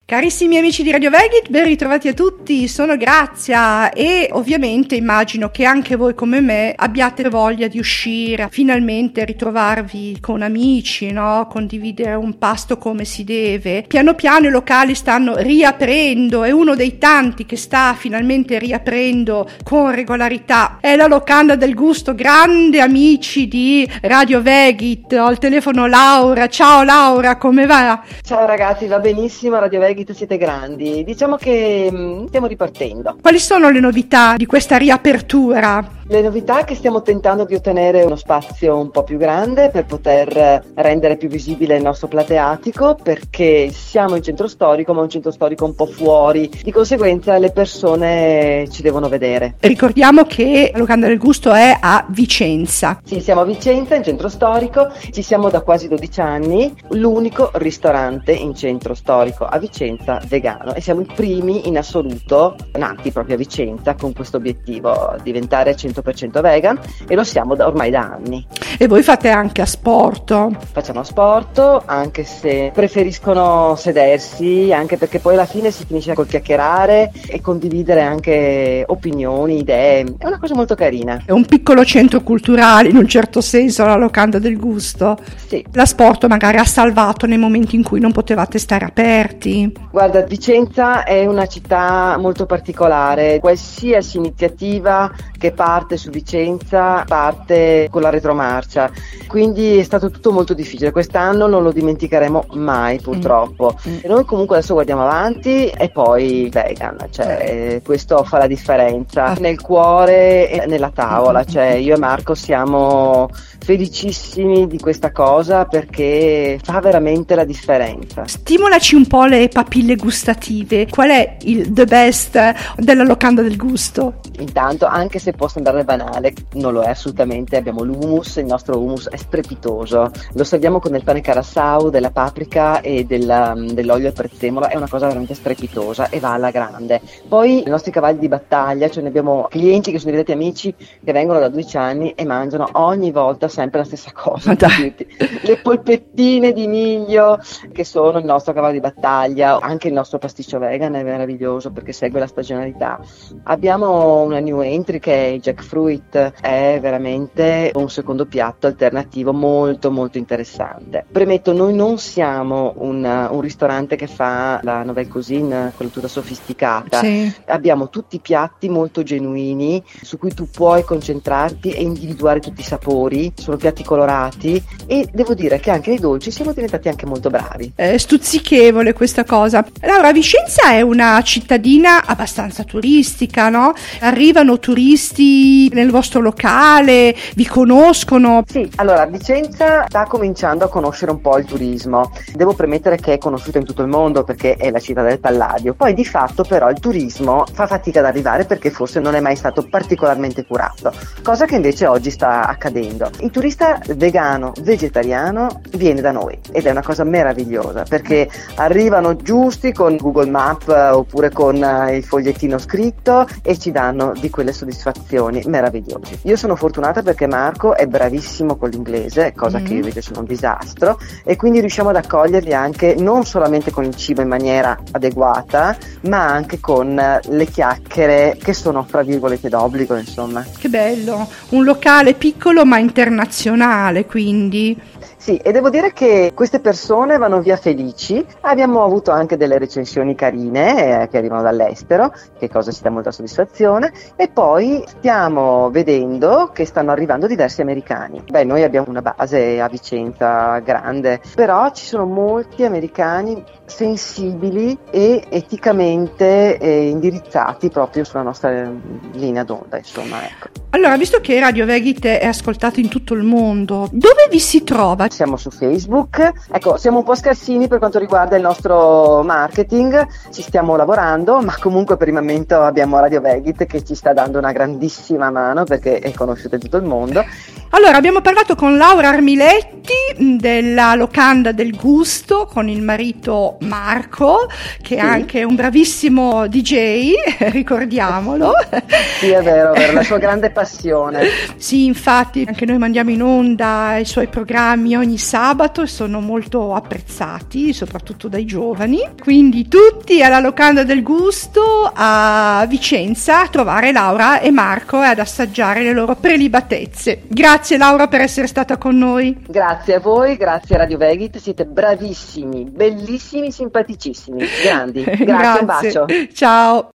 Carissimi amici di Radio Vegit, ben ritrovati a tutti, sono Grazia e ovviamente immagino che anche voi come me abbiate voglia di uscire, finalmente ritrovarvi con amici, no? Condividere un pasto come si deve. Piano piano i locali stanno riaprendo e uno dei tanti che sta finalmente riaprendo con regolarità è la Locanda del Gusto. Grande amici di Radio Vegit, ho al telefono Laura. Ciao Laura, come va? Ciao ragazzi, va benissimo, Radio Vegit, siete grandi. Diciamo che stiamo ripartendo. Quali sono le novità di questa riapertura? Le novità è che stiamo tentando di ottenere uno spazio un po' più grande per poter rendere più visibile il nostro plateatico, perché siamo in centro storico, ma un centro storico un po' fuori, di conseguenza le persone ci devono vedere. Ricordiamo che la Locanda del Gusto è a Vicenza. Sì, siamo a Vicenza, in centro storico, ci siamo da quasi 12 anni, l'unico ristorante in centro storico a Vicenza vegano, e siamo i primi in assoluto nati proprio a Vicenza con questo obiettivo, diventare 100% vegan, e lo siamo ormai da anni. E voi fate anche asporto? Facciamo asporto, anche se preferiscono sedersi, anche perché poi alla fine si finisce col chiacchierare e condividere anche opinioni, idee, è una cosa molto carina. È un piccolo centro culturale in un certo senso la Locanda del Gusto. Sì. L'asporto magari ha salvato nei momenti in cui non potevate stare aperti. Guarda, Vicenza è una città molto particolare, qualsiasi iniziativa che parte su Vicenza parte con la retromarcia, quindi è stato tutto molto difficile. Quest'anno non lo dimenticheremo mai, purtroppo. E noi comunque adesso guardiamo avanti, e poi vegan, cioè questo fa la differenza nel cuore e nella tavola. Cioè io e Marco siamo felicissimi di questa cosa perché fa veramente la differenza. Stimolaci un po' le papille gustative. Qual è il the best della Locanda del Gusto? Intanto, anche se può sembrare banale, non lo è assolutamente, abbiamo l'hummus. Il nostro hummus è strepitoso, lo serviamo con del pane carassau, della paprika e dell'olio al prezzemolo, è una cosa veramente strepitosa e va alla grande. Poi i nostri cavalli di battaglia, cioè ne abbiamo clienti che sono diventati amici, che vengono da 12 anni e mangiano ogni volta sempre la stessa cosa. Le polpettine di miglio, che sono il nostro cavallo di battaglia. Anche il nostro pasticcio vegan è meraviglioso perché segue la stagionalità. Abbiamo una new entry che è il jackfruit, è veramente un secondo piatto alternativo molto molto interessante. Premetto, noi non siamo un ristorante che fa la nouvelle cuisine, quella tutta sofisticata. Sì. Abbiamo tutti piatti molto genuini su cui tu puoi concentrarti e individuare tutti i sapori. Sono piatti colorati e devo dire che anche nei dolci siamo diventati anche molto bravi. Stuzzichevole questa cosa. Laura, Vicenza è una cittadina abbastanza turistica, no? Arrivano turisti nel vostro locale, vi conoscono? Sì, allora Vicenza sta cominciando a conoscere un po' il turismo. Devo premettere che è conosciuta in tutto il mondo perché è la città del Palladio. Poi di fatto però il turismo fa fatica ad arrivare perché forse non è mai stato particolarmente curato, cosa che invece oggi sta accadendo. Il turista vegano, vegetariano viene da noi ed è una cosa meravigliosa perché arrivano giusti con Google Maps oppure con il fogliettino scritto e ci danno di quelle soddisfazioni meravigliose. Io sono fortunata perché Marco è bravissimo con l'inglese, cosa che io invece sono un disastro, e quindi riusciamo ad accoglierli anche non solamente con il cibo in maniera adeguata, ma anche con le chiacchiere che sono fra virgolette d'obbligo, insomma. Che bello, un locale piccolo ma internazionale, quindi. Sì, e devo dire che queste persone vanno via felici. Abbiamo avuto anche delle recensioni carine che arrivano dall'estero, che cosa ci dà molta soddisfazione, e poi stiamo vedendo che stanno arrivando diversi americani. Noi abbiamo una base a Vicenza grande, però ci sono molti americani sensibili e eticamente indirizzati proprio sulla nostra linea d'onda, insomma, ecco. Allora, visto che Radio Vegit è ascoltato in tutto il mondo, dove vi si trova? Siamo su Facebook, ecco, siamo un po' scarsini per quanto riguarda il nostro marketing, ci stiamo lavorando, ma comunque per il momento abbiamo Radio Vegit che ci sta dando una grandissima mano perché è conosciuta in tutto il mondo. Allora, abbiamo parlato con Laura Armiletti della Locanda del Gusto, con il marito Marco, che è anche un bravissimo DJ, ricordiamolo. Sì, è vero, la sua grande passione. Sì, infatti anche noi mandiamo in onda i suoi programmi ogni sabato e sono molto apprezzati, soprattutto dai giovani. Quindi tutti alla Locanda del Gusto a Vicenza a trovare Laura e Marco e ad assaggiare le loro prelibatezze. Grazie Laura per essere stata con noi. Grazie a voi, grazie a Radio Vegit, siete bravissimi, bellissimi, simpaticissimi, grandi. Grazie. Un bacio. Ciao.